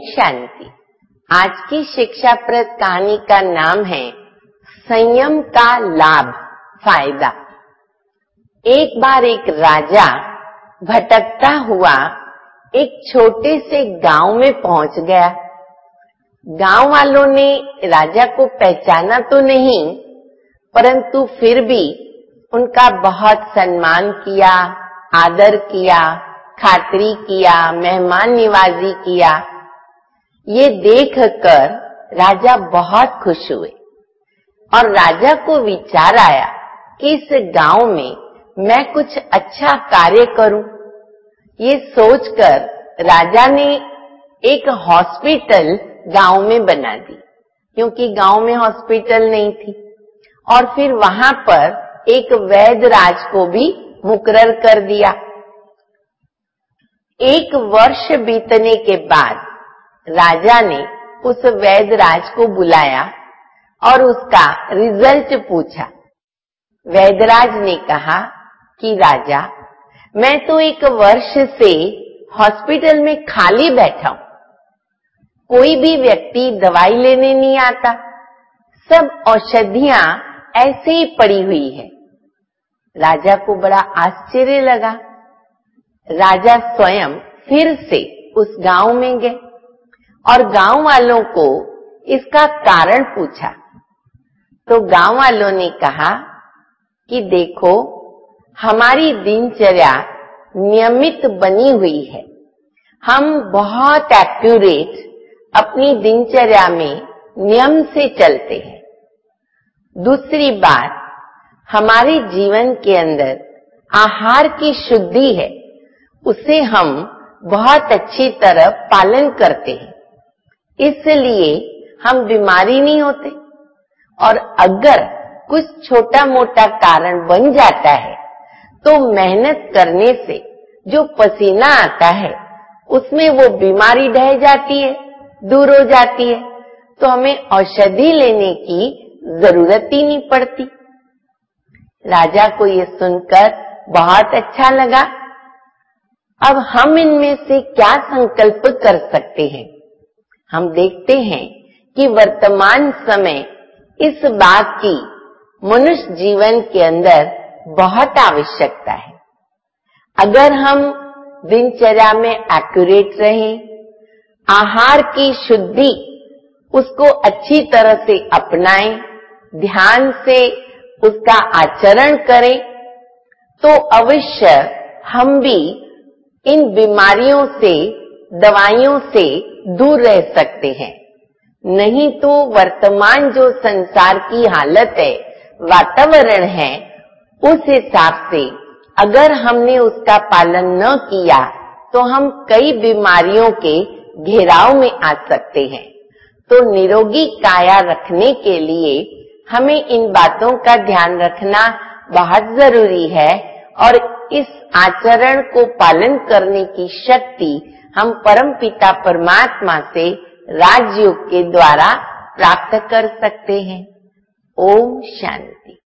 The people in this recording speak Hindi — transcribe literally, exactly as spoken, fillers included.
शांति। आज की शिक्षाप्रद कहानी का नाम है संयम का लाभ, फायदा। एक बार एक राजा भटकता हुआ एक छोटे से गांव में पहुंच गया। गांव वालों ने राजा को पहचाना तो नहीं, परंतु फिर भी उनका बहुत सम्मान किया, आदर किया, खातिरी किया, मेहमान निवाजी किया। ये देखकर राजा बहुत खुश हुए और राजा को विचार आया कि इस गांव में मैं कुछ अच्छा कार्य करूं। ये सोचकर राजा ने एक हॉस्पिटल गांव में बना दी, क्योंकि गांव में हॉस्पिटल नहीं थी। और फिर वहां पर एक वैद्य राज को भी मुकर्रर कर दिया। एक वर्ष बीतने के बाद राजा ने उस वैद्य राज को बुलाया और उसका रिजल्ट पूछा। वैद्यराज ने कहा कि राजा, मैं तो एक वर्ष से हॉस्पिटल में खाली बैठा हूं, कोई भी व्यक्ति दवाई लेने नहीं आता, सब औषधियां ऐसे ही पड़ी हुई है। राजा को बड़ा आश्चर्य लगा। राजा स्वयं फिर से उस गांव में गए और गांव वालों को इसका कारण पूछा। तो गांव वालों ने कहा कि देखो, हमारी दिनचर्या नियमित बनी हुई है, हम बहुत एक्यूरेट अपनी दिनचर्या में नियम से चलते हैं। दूसरी बात, हमारे जीवन के अंदर आहार की शुद्धि है, उसे हम बहुत अच्छी तरह पालन करते हैं, इसलिए हम बीमारी नहीं होते। और अगर कुछ छोटा मोटा कारण बन जाता है तो मेहनत करने से जो पसीना आता है उसमें वो बीमारी ढह जाती है, दूर हो जाती है, तो हमें औषधि लेने की जरूरत ही नहीं पड़ती। राजा को ये सुनकर बहुत अच्छा लगा। अब हम इनमें से क्या संकल्प कर सकते हैं? हम देखते हैं कि वर्तमान समय इस बात की मनुष्य जीवन के अंदर बहुत आवश्यकता है। अगर हम दिनचर्या में एक्यूरेट रहें, आहार की शुद्धि उसको अच्छी तरह से अपनाएं, ध्यान से उसका आचरण करें, तो अवश्य हम भी इन बीमारियों से, दवाइयों से दूर रह सकते हैं। नहीं तो वर्तमान जो संसार की हालत है, वातावरण है, उस हिसाब से अगर हमने उसका पालन न किया तो हम कई बीमारियों के घेराव में आ सकते हैं। तो निरोगी काया रखने के लिए हमें इन बातों का ध्यान रखना बहुत जरूरी है और इस आचरण को पालन करने की शक्ति हम परमपिता परमात्मा से राजयोग के द्वारा प्राप्त कर सकते हैं। ओम शांति।